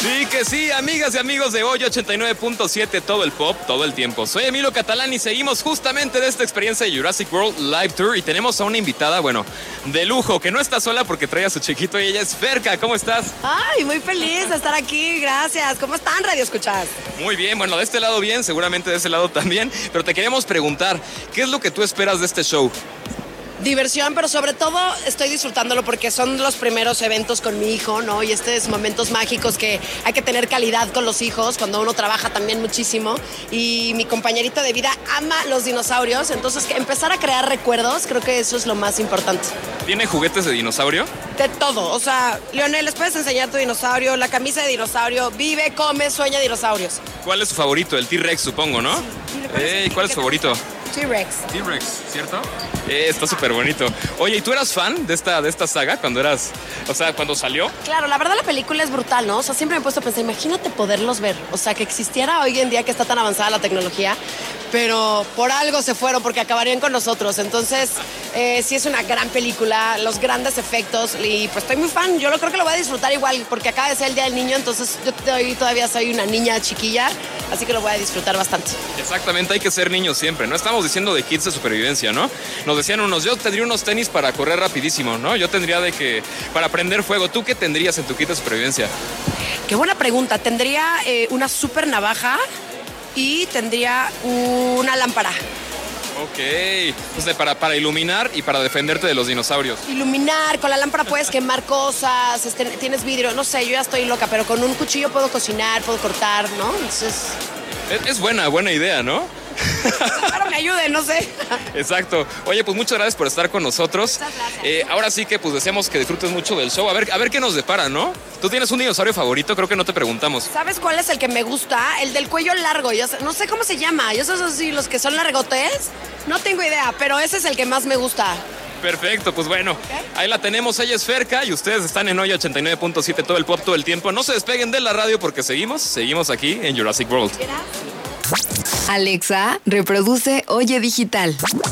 Sí que sí, amigas y amigos de hoy 89.7, todo el pop, todo el tiempo. Soy Emilio Catalán y seguimos justamente de esta experiencia de Jurassic World Live Tour y tenemos a una invitada, bueno, de lujo, que no está sola porque trae a su chiquito y ella es Ferka. ¿Cómo estás? Ay, muy feliz de estar aquí, gracias. ¿Cómo están, Radio Escuchas? Muy bien, bueno, de este lado bien, seguramente de ese lado también, pero te queríamos preguntar, ¿qué es lo que tú esperas de este show? Diversión, pero sobre todo estoy disfrutándolo porque son los primeros eventos con mi hijo, ¿no? Y estos momentos mágicos que hay que tener calidad con los hijos cuando uno trabaja también muchísimo. Y mi compañerita de vida ama los dinosaurios, entonces que empezar a crear recuerdos, creo que eso es lo más importante. ¿Tiene juguetes de dinosaurio? De todo, o sea, Leonel, les puedes enseñar tu dinosaurio, la camisa de dinosaurio, vive, come, sueña dinosaurios. ¿Cuál es su favorito? El T-Rex, supongo, ¿no? Sí, ¿Cuál es su favorito? T-Rex. T-Rex, ¿cierto? Está súper bonito. Oye, ¿y tú eras fan de esta saga cuando cuando salió? Claro, la verdad la película es brutal, ¿no? O sea, siempre me he puesto a pensar, imagínate poderlos ver. O sea, que existiera hoy en día que está tan avanzada la tecnología, pero por algo se fueron, porque acabarían con nosotros. Entonces, sí es una gran película, los grandes efectos, y pues estoy muy fan. Yo creo que lo voy a disfrutar igual, porque acaba de ser el Día del Niño, entonces yo todavía soy una niña chiquilla, así que lo voy a disfrutar bastante. Exactamente, hay que ser niños siempre, ¿no? Estamos diciendo de kits de supervivencia, ¿no? Nos decían yo tendría unos tenis para correr rapidísimo, ¿no? Yo tendría para prender fuego. ¿Tú qué tendrías en tu kit de supervivencia? Qué buena pregunta. Tendría una super navaja y tendría una lámpara. Ok, entonces para iluminar y para defenderte de los dinosaurios. Iluminar, con la lámpara puedes quemar cosas, tienes vidrio, no sé, yo ya estoy loca, pero con un cuchillo puedo cocinar, puedo cortar, ¿no? Entonces... Es buena idea, ¿no? Espero me ayude, no sé. Exacto. Oye, pues muchas gracias por estar con nosotros. Muchas gracias. Ahora sí que pues deseamos que disfrutes mucho del show. A ver qué nos depara, ¿no? ¿Tú tienes un dinosaurio favorito? Creo que no te preguntamos. ¿Sabes cuál es el que me gusta? El del cuello largo. No sé cómo se llama. Yo sé así, los que son largotes. No tengo idea, pero ese es el que más me gusta. Perfecto, pues bueno, ¿Okay? Ahí la tenemos, ella es Ferka y ustedes están en hoy 89.7, todo el pop, todo el tiempo. No se despeguen de la radio porque seguimos aquí en Jurassic World. Gracias. Alexa, reproduce Oye Digital.